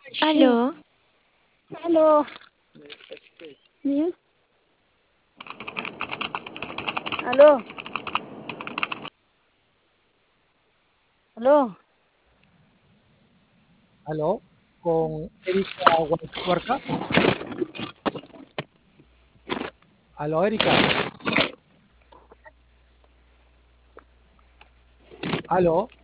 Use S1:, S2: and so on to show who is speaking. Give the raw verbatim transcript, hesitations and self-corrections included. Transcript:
S1: Sí,
S2: Aló,
S1: aló. ¿Sí? Aló, aló.
S3: Aló, con Erika Huarca. Aló, Erika. Aló.